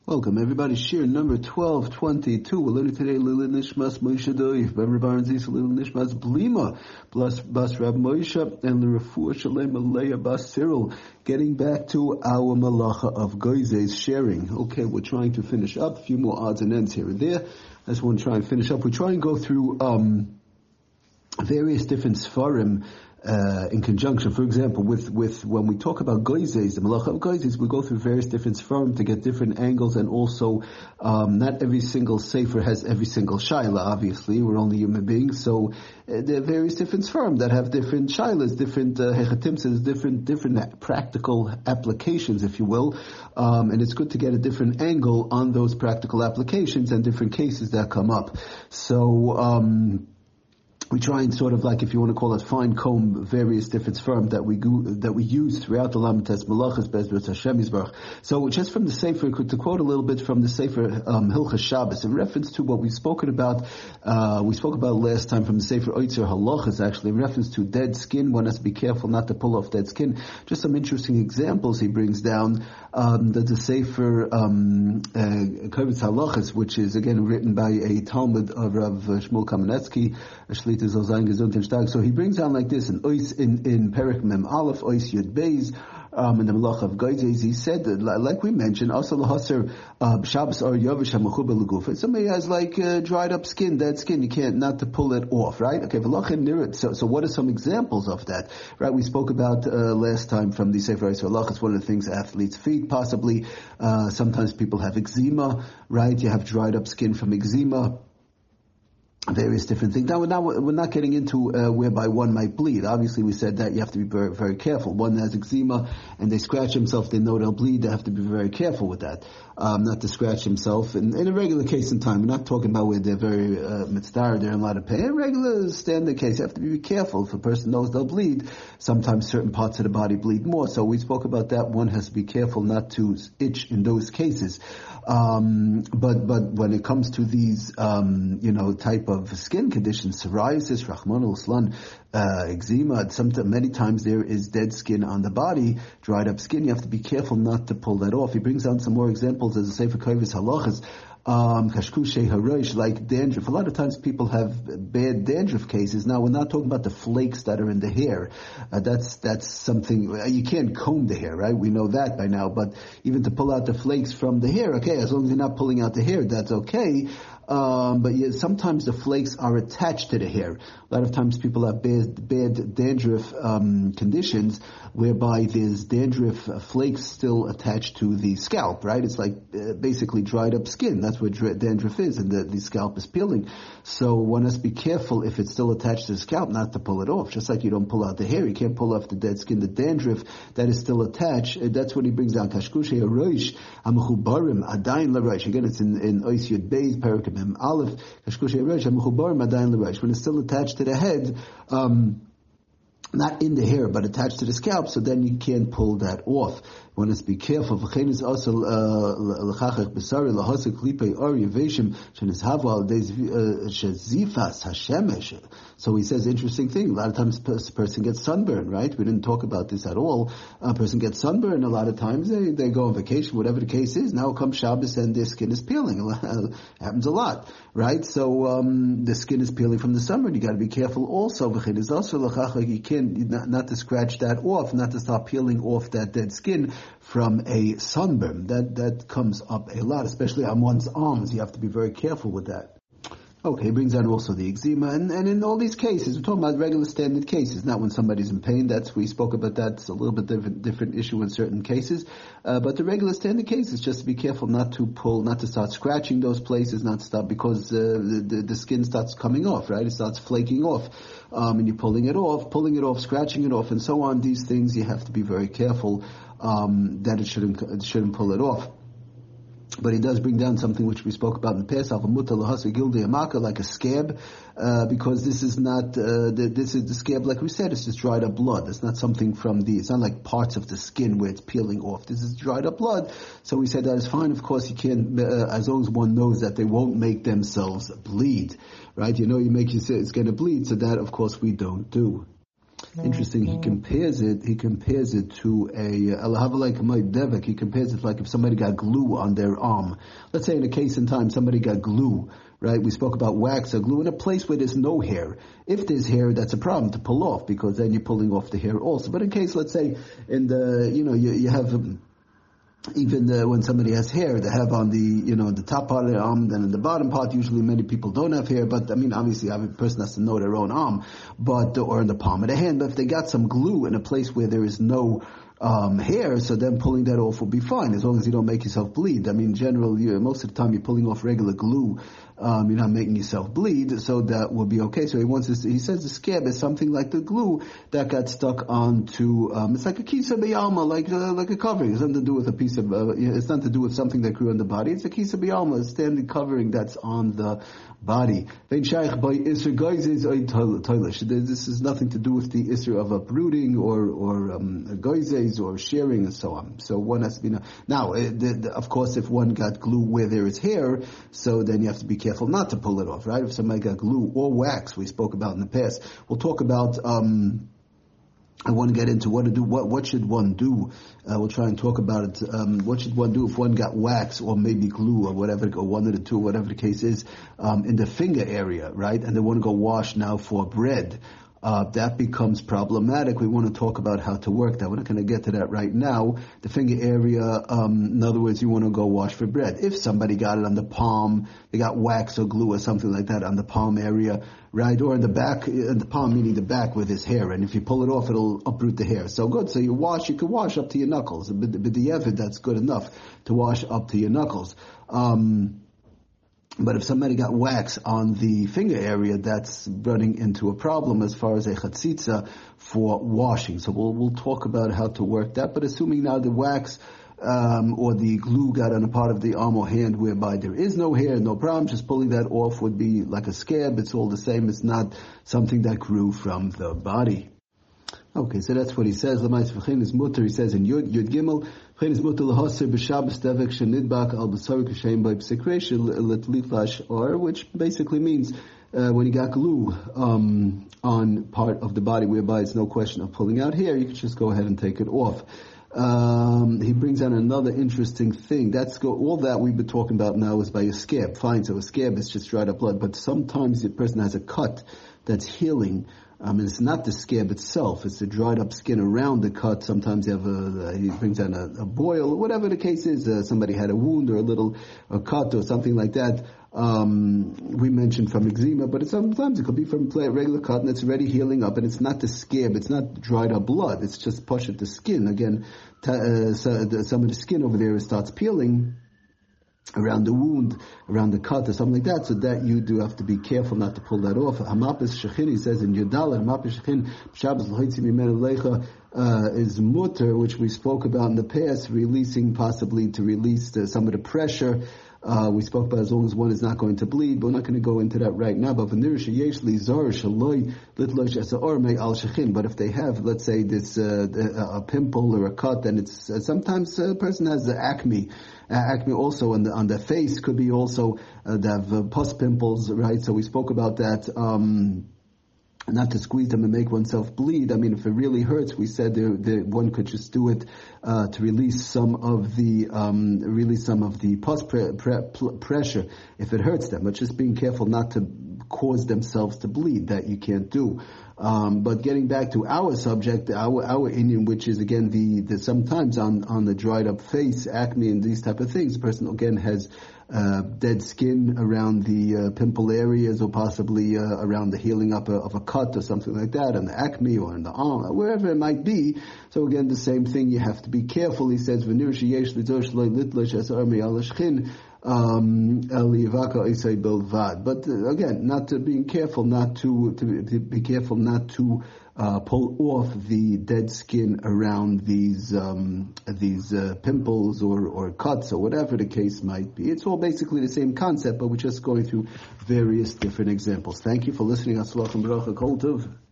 Welcome everybody. Shir number 1222. We're learning today Lila Nishmas Moshe Doif, Bemer Baranzis, Lila Nishmas Blima, Bas Rab Moshe, and L'Refuah Shalem Aleya Bas Cyril. Getting back to our malacha of Goizes sharing. Okay, we're trying to finish up. A few more odds and ends here and there. I just want to try and finish up. We try and go through various different Sfarim in conjunction. For example, with when we talk about Goizes, the Malacha of Goizes, we go through various different Sfarim to get different angles, and also not every single Sefer has every single Shaila, obviously. We're only human beings, so there are various different Sfarim that have different Shailas, different Hechatimsas, different practical applications, if you will, and it's good to get a different angle on those practical applications and different cases that come up. So, we try and sort of, like, if you want to call it, fine comb various different sperm that we use throughout the Lamites Malachas Bezrat Hashem Yisbarach. So just from the Sefer, to quote a little bit from the Sefer Hilchas Shabbos, in reference to what we've spoken about, we spoke about last time from the Sefer Oitzer Halachas, actually, in reference to dead skin. One has to be careful not to pull off dead skin. Just some interesting examples he brings down. The Sefer Kovetz Halachas, which is again written by a Talmud of Rav Shmuel Kamenetsky, so he brings down like this in Perek Mem Aleph, Ois Yud Beis, in the Malacha of Goizes, he said that, like we mentioned, also l'haser Shabbos or Yovish HaMechuber L'Gufa. Somebody has like dried up skin, dead skin, you can't not to pull it off, right? Okay, v'lachem nirit. So what are some examples of that? Right, we spoke about last time from the Sefer Yisrael. It's one of the things athletes' feet, possibly. Sometimes people have eczema, right? You have dried up skin from eczema. Various different things. Now we're not getting into whereby one might bleed. Obviously, we said that you have to be very, very careful. One has eczema and they scratch himself, they know they'll bleed. They have to be very careful with that, not to scratch himself. In a regular case in time, we're not talking about where they're very mitzvah, they're in a lot of pain. In a regular standard case, you have to be very careful. If a person knows they'll bleed, sometimes certain parts of the body bleed more. So we spoke about that. One has to be careful not to itch in those cases. But when it comes to these, type of skin conditions, psoriasis, Rahman al-Islan, eczema, many times there is dead skin on the body, dried up skin. You have to be careful not to pull that off. He brings down some more examples as a Sefer Kovetz Halachas. Kashkushe harosh, like dandruff. A lot of times people have bad dandruff cases. Now we're not talking about the flakes that are in the hair. That's something, you can't comb the hair, right? We know that by now, but even to pull out the flakes from the hair, okay, as long as you're not pulling out the hair, that's okay. But sometimes the flakes are attached to the hair. A lot of times people have bad dandruff conditions whereby there's dandruff flakes still attached to the scalp, right? It's like basically dried up skin. That's what dandruff is, and the scalp is peeling. So one has to be careful if it's still attached to the scalp not to pull it off. Just like you don't pull out the hair, you can't pull off the dead skin, the dandruff that is still attached. That's what he brings down. Kashkushe harosh hamechubarim adayin l'rosh. Again, it's in Ois Yud Beis, Perek Mem Aleph, Kashkushe harosh hamechubarim adayin l'rosh. When it's still attached to the head, not in the hair, but attached to the scalp, so then you can't pull that off. One has to be careful. So he says, interesting thing, a lot of times a person gets sunburned, right? We didn't talk about this at all. A person gets sunburned, a lot of times they go on vacation, whatever the case is. Now comes Shabbos and their skin is peeling. Happens a lot, right? So the skin is peeling from the sunburn. You got to be careful also. You can't, not to scratch that off, not to start peeling off that dead skin from a sunburn. That comes up a lot, especially on one's arms. You have to be very careful with that. Okay, he brings out also the eczema, and in all these cases, we're talking about regular standard cases, not when somebody's in pain. We spoke about that. It's a little bit different issue in certain cases. But the regular standard cases, just to be careful not to start scratching those places, not to start, because the skin starts coming off, right? It starts flaking off. And you're pulling it off, scratching it off, and so on. These things you have to be very careful, that it shouldn't pull it off. But he does bring down something which we spoke about in the past, like a scab, because this is not, this is the scab, like we said, it's just dried up blood. It's not something it's not like parts of the skin where it's peeling off. This is dried up blood. So we said that is fine. Of course, you can't, as long as one knows that they won't make themselves bleed, right? You say it's going to bleed, so that, of course, we don't do. Interesting. He compares it to he compares it like if somebody got glue on their arm. Let's say in a case in time somebody got glue, right? We spoke about wax or glue in a place where there's no hair. If there's hair, that's a problem to pull off because then you're pulling off the hair also. But in case, let's say in the, you have even when somebody has hair, they have on the top part of their arm, then in the bottom part, usually many people don't have hair, but I mean, obviously every person has to know their own arm, or in the palm of the hand, but if they got some glue in a place where there is no hair, so then pulling that off will be fine, as long as you don't make yourself bleed. I mean, in general, most of the time you're pulling off regular glue, you're not making yourself bleed, so that will be okay. So he says the scab is something like the glue that got stuck onto, it's like a kisa b'yalma, like a covering. It's nothing to do with a piece of, it's nothing to do with something that grew on the body. It's a kisa b'yalma, a standing covering that's on the body. This is nothing to do with the issue of uprooting or goizes or shearing and so on. So one has to be now. Of course, if one got glue where there is hair, so then you have to be careful not to pull it off, right? If somebody got glue or wax, we spoke about in the past. We'll talk about. I want to get into what to do. What should one do? We'll try and talk about it. What should one do if one got wax or maybe glue or whatever, or one of the two, whatever the case is, in the finger area, right? And they want to go wash now for bread. That becomes problematic. We want to talk about how to work that. We're not going to get to that right now. The finger area, in other words, you want to go wash for bread. If somebody got it on the palm, they got wax or glue or something like that on the palm area, right? Or in the back, in the palm meaning the back with his hair. And if you pull it off, it'll uproot the hair. So good. So you can wash up to your knuckles. But the effort, that's good enough to wash up to your knuckles. But if somebody got wax on the finger area, that's running into a problem as far as a chatzitza for washing. So we'll talk about how to work that. But assuming now the wax or the glue got on a part of the arm or hand whereby there is no hair, no problem, just pulling that off would be like a scab. It's all the same. It's not something that grew from the body. Okay, so that's what he says. L'mais v'chein is mutter. He says in Yud Gimel, v'chein is mutter l'haser b'Shabbos devek shenidbak al b'sar k'shein by p'sekresh l'tliklash or, which basically means when you got glue on part of the body whereby it's no question of pulling out hair, you can just go ahead and take it off. He brings out another interesting thing. All that we've been talking about now is by a scab. Fine, so a scab is just dried up blood, but sometimes the person has a cut that's healing. It's not the scab itself; it's the dried up skin around the cut. Sometimes he brings out a boil, or whatever the case is. Somebody had a wound or a cut or something like that. We mentioned from eczema, but sometimes it could be from regular cut and it's already healing up, and it's not the scab, it's not dried up blood, it's just push at the skin. Again, some of the skin over there starts peeling around the wound, around the cut or something like that, so that you do have to be careful not to pull that off. Hamapis Shechin, he says in Yudala, Hamapis Shechin, Shabbos l'hoitzi mimenu leicha, is mutter, which we spoke about in the past, possibly to release some of the pressure. We spoke about as long as one is not going to bleed, but we're not going to go into that right now. But if they have, let's say, this a pimple or a cut, and it's sometimes a person has the acne. Acne also on the face could be also they have pus pimples, right? So we spoke about that. Not to squeeze them and make oneself bleed. I mean, if it really hurts, we said one could just do it to release some of the pus pressure if it hurts them. But just being careful not to cause themselves to bleed, that you can't do. But getting back to our subject, our Indian, which is again the sometimes on the dried up face, acne and these type of things, the person again has dead skin around the pimple areas, or possibly around the healing up of a cut or something like that, on the acne or in the arm, wherever it might be. So again, the same thing, you have to be careful. He says, but again, being careful not to be careful not to pull off the dead skin around these pimples or cuts or whatever the case might be. It's all basically the same concept, but we're just going through various different examples. Thank you for listening. Aslach and Bracha Kol Tov.